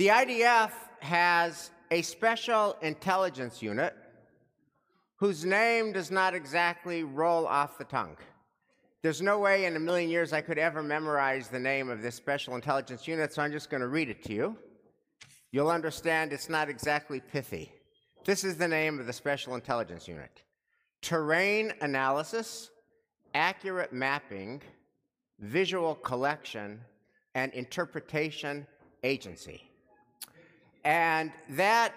The IDF has a special intelligence unit whose name does not exactly roll off the tongue. There's no way in a million years I could ever memorize the name of this special intelligence unit, so I'm just going to read it to you. You'll understand it's not exactly pithy. This is the name of the Special Intelligence Unit: Terrain Analysis, Accurate Mapping, Visual Collection, and Interpretation Agency. And that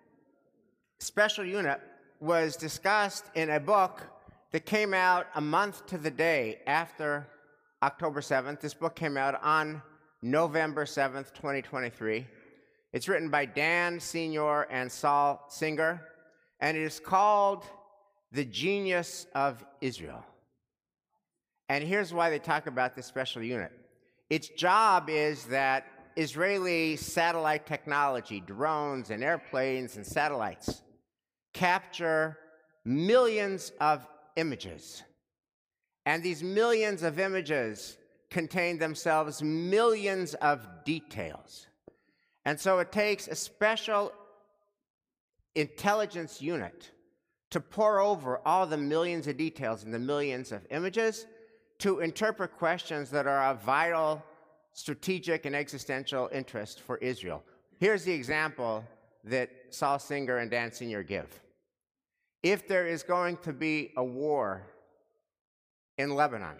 special unit was discussed in a book that came out a month to the day after October 7th. This book came out on November 7th, 2023. It's written by Dan Senor and Saul Singer, and it is called The Genius of Israel. And here's why they talk about this special unit. Its job is that Israeli satellite technology, drones and airplanes and satellites, capture millions of images. And these millions of images contain themselves millions of details. And so it takes a special intelligence unit to pore over all the millions of details and the millions of images to interpret questions that are of vital strategic and existential interest for Israel. Here's the example that Saul Singer and Dan Senor give. If there is going to be a war in Lebanon,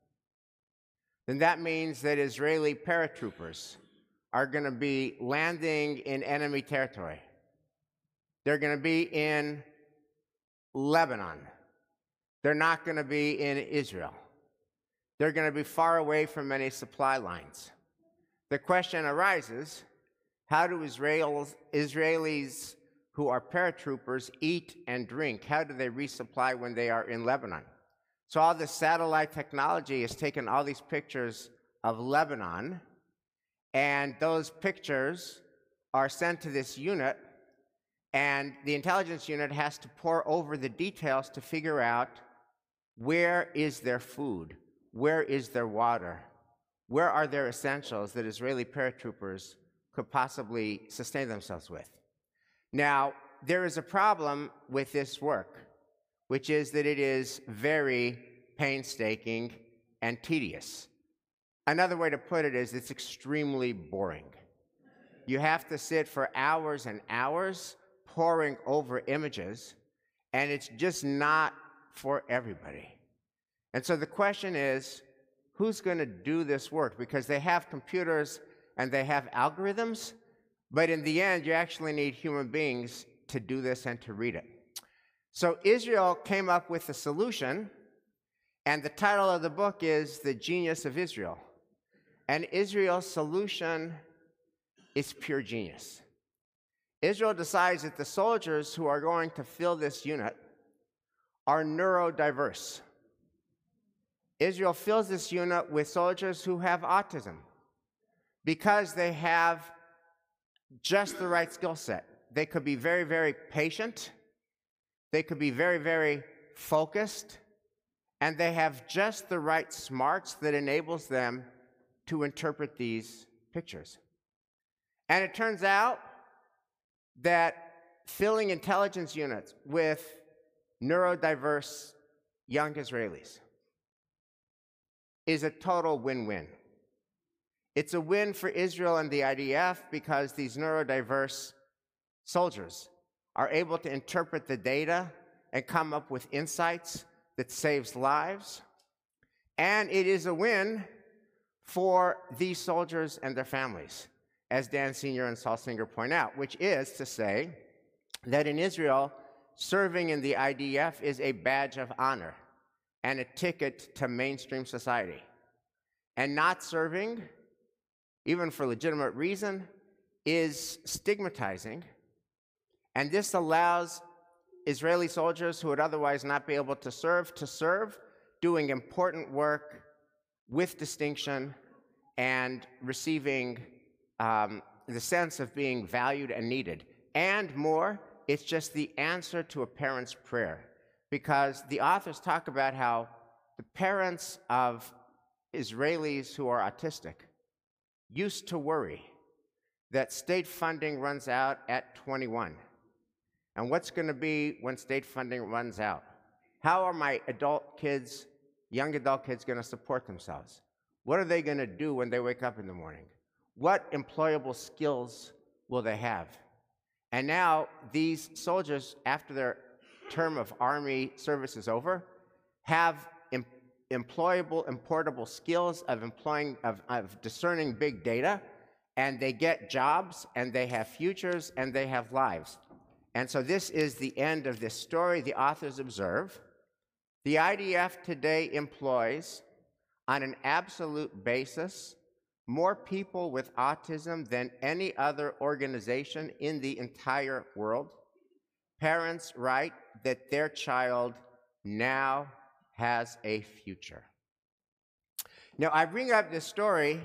then that means that Israeli paratroopers are going to be landing in enemy territory. They're going to be in Lebanon. They're not going to be in Israel. They're going to be far away from many supply lines. The question arises, how do Israelis who are paratroopers eat and drink? How do they resupply when they are in Lebanon? So all this satellite technology has taken all these pictures of Lebanon, and those pictures are sent to this unit, and the intelligence unit has to pore over the details to figure out where is their food, where is their water, where are their essentials that Israeli paratroopers could possibly sustain themselves with. Now, there is a problem with this work, which is that it is very painstaking and tedious. Another way to put it is it's extremely boring. You have to sit for hours and hours poring over images, and it's just not for everybody. And so the question is, who's going to do this work? Because they have computers and they have algorithms, but in the end, you actually need human beings to do this and to read it. So Israel came up with a solution, and the title of the book is The Genius of Israel. And Israel's solution is pure genius. Israel decides that the soldiers who are going to fill this unit are neurodiverse. Israel fills this unit with soldiers who have autism because they have just the right skill set. They could be very, very patient. They could be very, very focused. And they have just the right smarts that enables them to interpret these pictures. And it turns out that filling intelligence units with neurodiverse young Israelis is a total win-win. It's a win for Israel and the IDF because these neurodiverse soldiers are able to interpret the data and come up with insights that saves lives. And it is a win for these soldiers and their families, as Dan Senor and Saul Singer point out, which is to say that in Israel, serving in the IDF is a badge of honor and a ticket to mainstream society. And not serving, even for legitimate reason, is stigmatizing. And this allows Israeli soldiers who would otherwise not be able to serve, doing important work with distinction and receiving the sense of being valued and needed. And more, it's just the answer to a parent's prayer. Because the authors talk about how the parents of Israelis who are autistic used to worry that state funding runs out at 21. And what's going to be when state funding runs out? How are my adult kids, young adult kids, going to support themselves? What are they going to do when they wake up in the morning? What employable skills will they have? And now these soldiers, after their term of Army service is over, have employable, importable skills of discerning big data, and they get jobs, and they have futures, and they have lives. And so this is the end of this story. The authors observe, the IDF today employs, on an absolute basis, more people with autism than any other organization in the entire world. Parents write that their child now has a future. Now, I bring up this story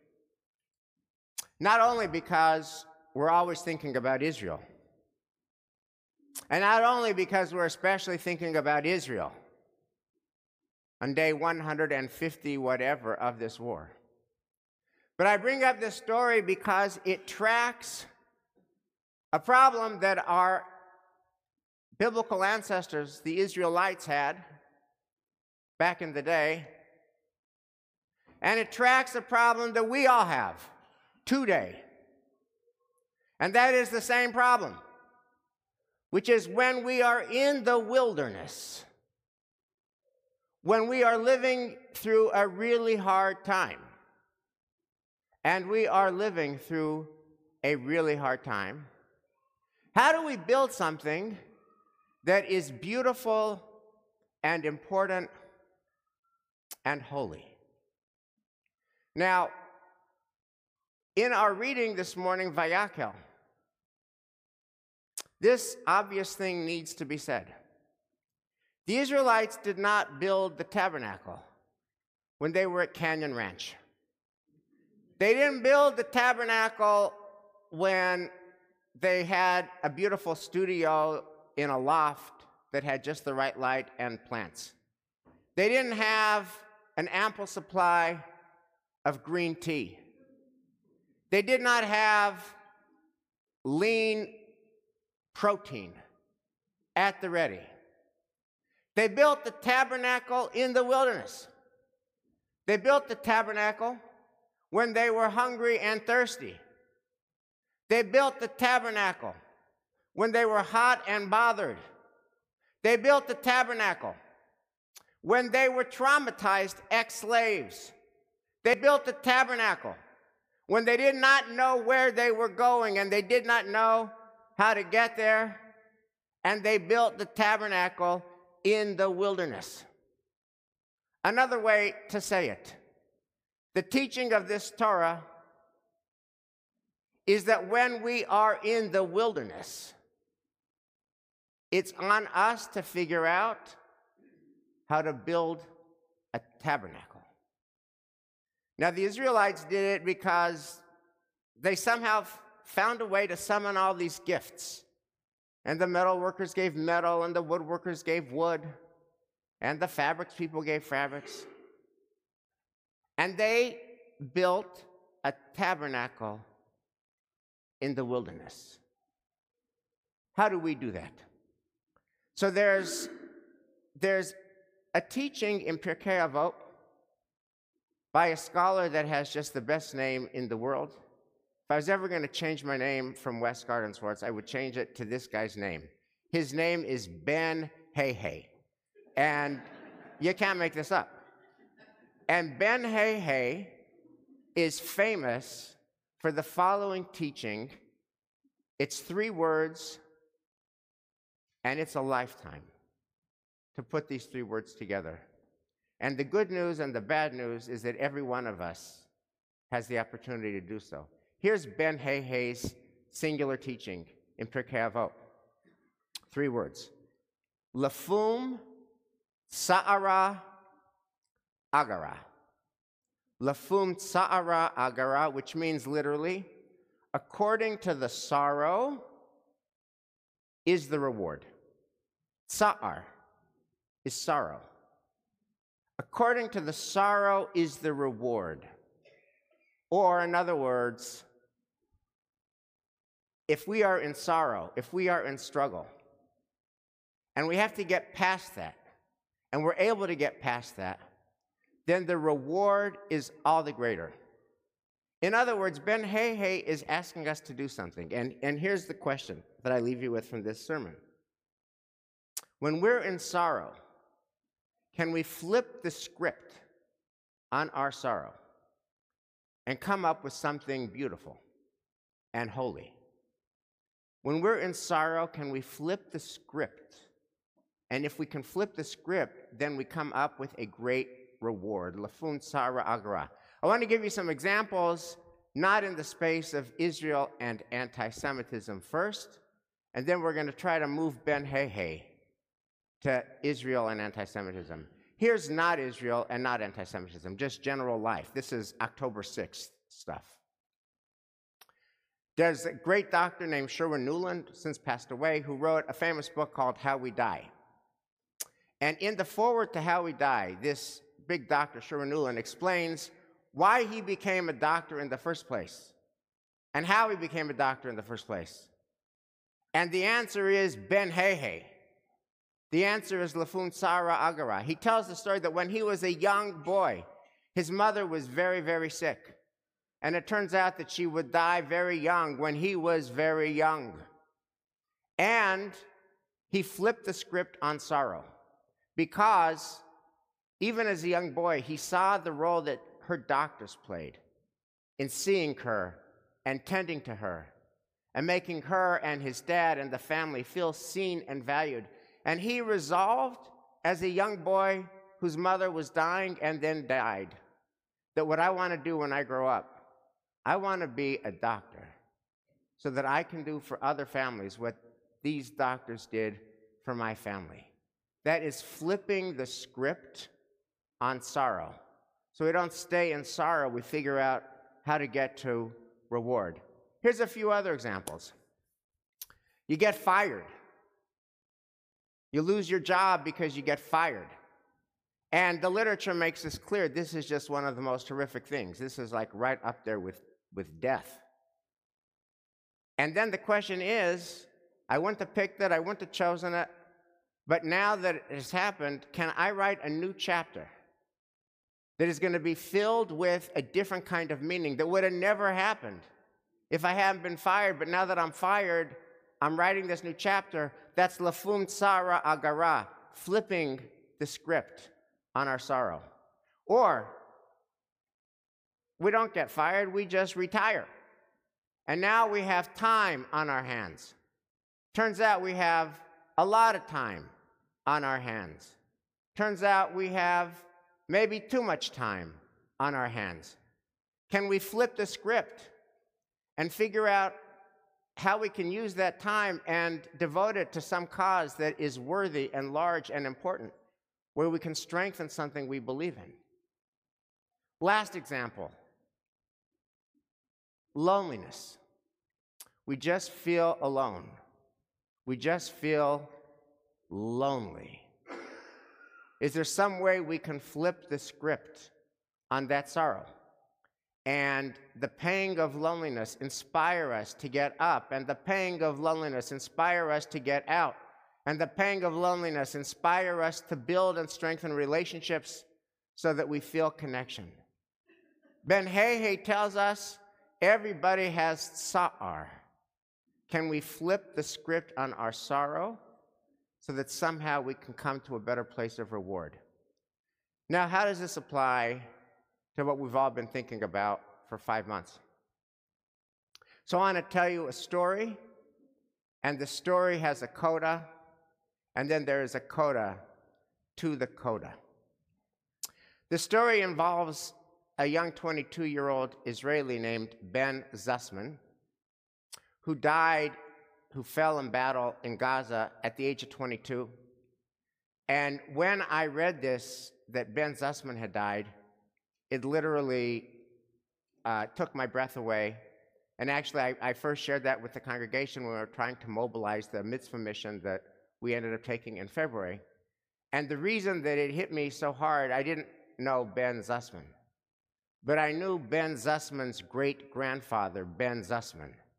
not only because we're always thinking about Israel, and not only because we're especially thinking about Israel on day 150 whatever of this war, but I bring up this story because it tracks a problem that our biblical ancestors, the Israelites, had back in the day, and it tracks a problem that we all have today. And that is the same problem, which is when we are in the wilderness, when we are living through a really hard time, and we are living through a really hard time, how do we build something that is beautiful and important and holy? Now, in our reading this morning, Vayakhel, this obvious thing needs to be said. The Israelites did not build the tabernacle when they were at Canyon Ranch. They didn't build the tabernacle when they had a beautiful studio in a loft that had just the right light and plants. They didn't have an ample supply of green tea. They did not have lean protein at the ready. They built the tabernacle in the wilderness. They built the tabernacle when they were hungry and thirsty. They built the tabernacle when they were hot and bothered. They built the tabernacle when they were traumatized ex-slaves. They built the tabernacle when they did not know where they were going and they did not know how to get there. And they built the tabernacle in the wilderness. Another way to say it, the teaching of this Torah is that when we are in the wilderness, it's on us to figure out how to build a tabernacle. Now, the Israelites did it because they somehow found a way to summon all these gifts. And the metal workers gave metal, and the woodworkers gave wood, and the fabrics people gave fabrics. And they built a tabernacle in the wilderness. How do we do that? So there's a teaching in Pirkei Avot by a scholar that has just the best name in the world. If I was ever going to change my name from Wes Gardenswartz, I would change it to this guy's name. His name is Ben Hey, and you can't make this up. And Ben Hey is famous for the following teaching. It's 3 words, and it's a lifetime to put these 3 words together. And the good news and the bad news is that every one of us has the opportunity to do so. Here's Ben Hay's singular teaching in Pirkei Avot. 3 words. Lafum Sa'ara Agara. Lafum Sa'ara Agara, which means literally, according to the sorrow is the reward. Sa'ar is sorrow. According to the sorrow is the reward. Or, in other words, if we are in sorrow, if we are in struggle, and we have to get past that, and we're able to get past that, then the reward is all the greater. In other words, Ben-Haihai is asking us to do something. And here's the question that I leave you with from this sermon. When we're in sorrow, can we flip the script on our sorrow and come up with something beautiful and holy? When we're in sorrow, can we flip the script? And if we can flip the script, then we come up with a great reward. Lafun Tsara Agara. I want to give you some examples, not in the space of Israel and anti-Semitism first, and then we're going to try to move Ben-Haihai to Israel and anti-Semitism. Here's not Israel and not anti-Semitism, just general life. This is October 6th stuff. There's a great doctor named Sherwin Nuland, since passed away, who wrote a famous book called How We Die. And in the foreword to How We Die, this big doctor, Sherwin Nuland, explains why he became a doctor in the first place and how he became a doctor in the first place. And the answer is Ben-Haihai. The answer is Lafun Tsara Agara. He tells the story that when he was a young boy, his mother was very, very sick. And it turns out that she would die very young when he was very young. And he flipped the script on sorrow because even as a young boy, he saw the role that her doctors played in seeing her and tending to her and making her and his dad and the family feel seen and valued. And he resolved, as a young boy whose mother was dying and then died, that what I want to do when I grow up, I want to be a doctor so that I can do for other families what these doctors did for my family. That is flipping the script on sorrow. So we don't stay in sorrow, we figure out how to get to reward. Here's a few other examples. You get fired. You lose your job because you get fired. And the literature makes this clear. This is just one of the most horrific things. This is like right up there with death. And then the question is, I wouldn't have picked it, I wouldn't have chosen it, but now that it has happened, can I write a new chapter that is going to be filled with a different kind of meaning that would have never happened if I hadn't been fired? But now that I'm fired, I'm writing this new chapter. That's Lafun Tsara Agara, flipping the script on our sorrow. Or we don't get fired, we just retire. And now we have time on our hands. Turns out we have a lot of time on our hands. Turns out we have maybe too much time on our hands. Can we flip the script and figure out how we can use that time and devote it to some cause that is worthy and large and important, where we can strengthen something we believe in? Last example, loneliness. We just feel alone. We just feel lonely. Is there some way we can flip the script on that sorrow? And the pang of loneliness inspire us to get up, and the pang of loneliness inspire us to get out, and the pang of loneliness inspire us to build and strengthen relationships so that we feel connection. Ben-Haihai tells us everybody has tsa'ar. Can we flip the script on our sorrow so that somehow we can come to a better place of reward? Now, how does this apply to what we've all been thinking about for 5 months? So I want to tell you a story, and the story has a coda, and then there is a coda to the coda. The story involves a young 22-year-old Israeli named Ben Zussman, who fell in battle in Gaza at the age of 22. And when I read this, that Ben Zussman had died, it literally took my breath away. And actually, I first shared that with the congregation when we were trying to mobilize the mitzvah mission that we ended up taking in February. And the reason that it hit me so hard, I didn't know Ben Zussman, but I knew Ben Zussman's great-grandfather, Ben Zussman.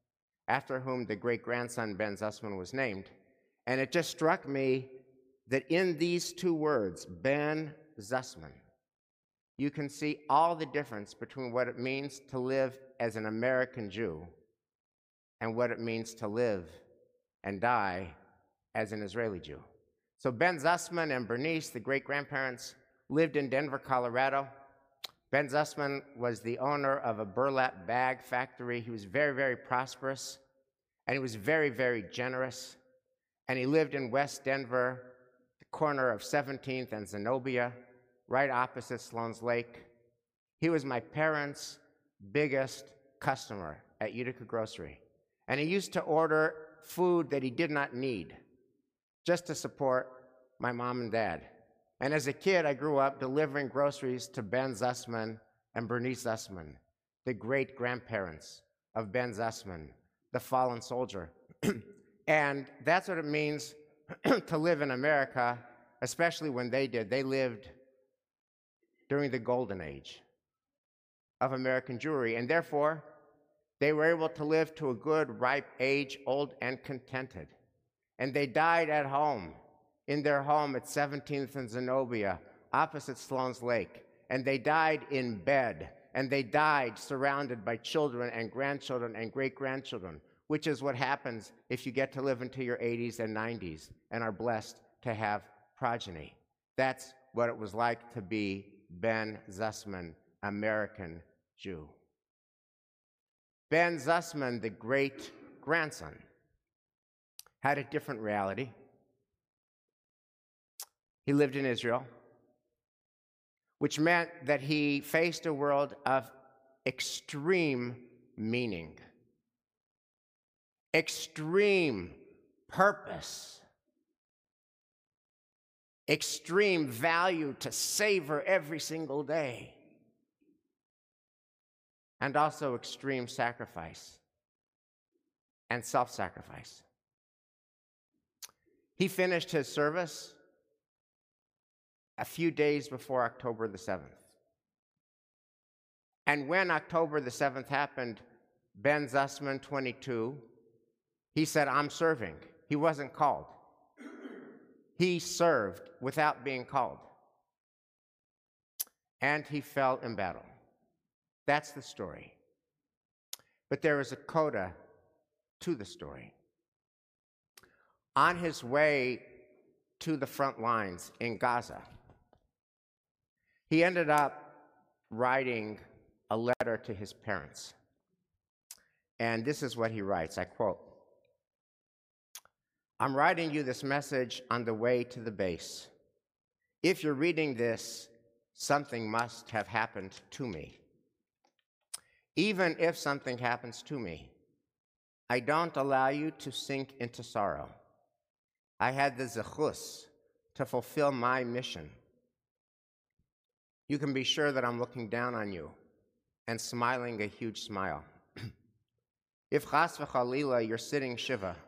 after whom the great-grandson Ben Zussman was named. And it just struck me that in these two words, Ben Zussman, you can see all the difference between what it means to live as an American Jew and what it means to live and die as an Israeli Jew. So Ben Zussman and Bernice, the great-grandparents, lived in Denver, Colorado. Ben Zussman was the owner of a burlap bag factory. He was very, very prosperous, and he was very, very generous. And he lived in West Denver, the corner of 17th and Zenobia, right opposite Sloan's Lake. He was my parents' biggest customer at Utica Grocery. And he used to order food that he did not need, just to support my mom and dad. And as a kid, I grew up delivering groceries to Ben Zussman and Bernice Zussman, the great-grandparents of Ben Zussman, the fallen soldier. And that's what it means to live in America, especially when they did. They lived during the golden age of American Jewry, and therefore, they were able to live to a good, ripe age, old and contented. And they died at home, in their home at 17th and Zenobia, opposite Sloan's Lake. And they died in bed, and they died surrounded by children and grandchildren and great-grandchildren, which is what happens if you get to live into your 80s and 90s and are blessed to have progeny. That's what it was like to be Ben Zussman, American Jew. Ben Zussman, the great-grandson, had a different reality. He lived in Israel, which meant that he faced a world of extreme meaning, extreme purpose, extreme value to savor every single day, and also extreme sacrifice and self-sacrifice. He finished his service a few days before October the 7th. And when October the 7th happened, Ben Zussman, 22, he said, "I'm serving." He wasn't called. He served without being called. And he fell in battle. That's the story. But there is a coda to the story. On his way to the front lines in Gaza, he ended up writing a letter to his parents. And this is what he writes, I quote, "I'm writing you this message on the way to the base. If you're reading this, something must have happened to me. Even if something happens to me, I don't allow you to sink into sorrow. I had the zechus to fulfill my mission. You can be sure that I'm looking down on you and smiling a huge smile. If chas v'chalila, you're sitting shiva,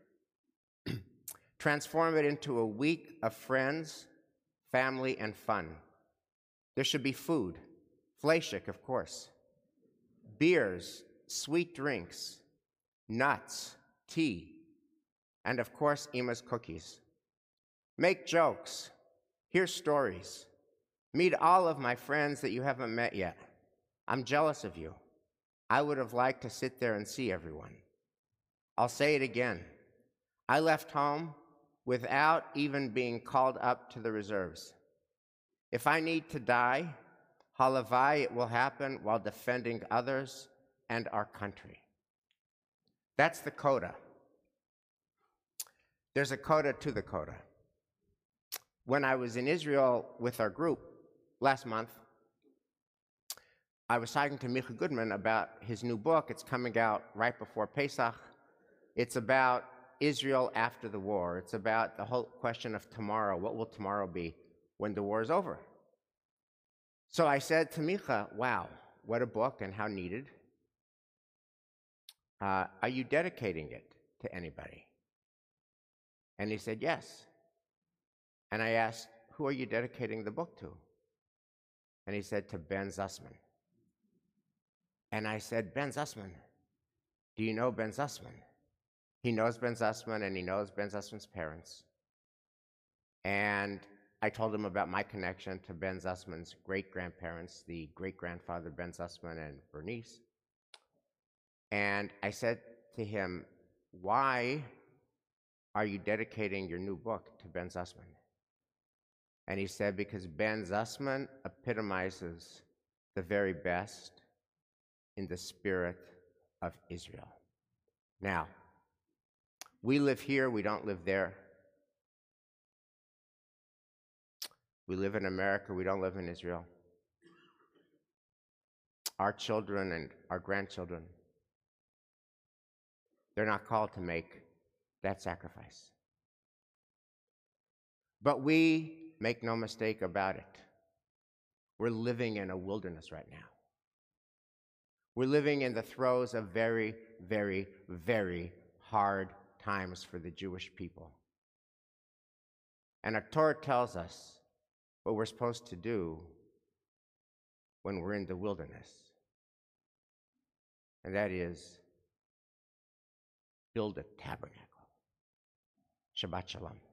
transform it into a week of friends, family, and fun. There should be food, fleishik, of course, beers, sweet drinks, nuts, tea, and of course, Ima's cookies. Make jokes, hear stories, meet all of my friends that you haven't met yet. I'm jealous of you. I would have liked to sit there and see everyone. I'll say it again. I left home without even being called up to the reserves. If I need to die, halavai, it will happen while defending others and our country." That's the coda. There's a coda to the coda. When I was in Israel with our group last month, I was talking to Micha Goodman about his new book. It's coming out right before Pesach. It's about Israel after the war. It's about the whole question of tomorrow. What will tomorrow be when the war is over? So I said to Micha, wow, what a book and how needed. Are you dedicating it to anybody? And he said, yes. And I asked, who are you dedicating the book to? And he said, to Ben Zussman. And I said, Ben Zussman, do you know Ben Zussman? He knows Ben Zussman, and he knows Ben Zussman's parents. And I told him about my connection to Ben Zussman's great-grandparents, the great-grandfather Ben Zussman and Bernice. And I said to him, why are you dedicating your new book to Ben Zussman? And he said, because Ben Zussman epitomizes the very best in the spirit of Israel. Now, we live here, we don't live there. We live in America, we don't live in Israel. Our children and our grandchildren, they're not called to make that sacrifice. But we, make no mistake about it, we're living in a wilderness right now. We're living in the throes of very, very, very hard times for the Jewish people. And our Torah tells us what we're supposed to do when we're in the wilderness. And that is build a tabernacle. Shabbat Shalom.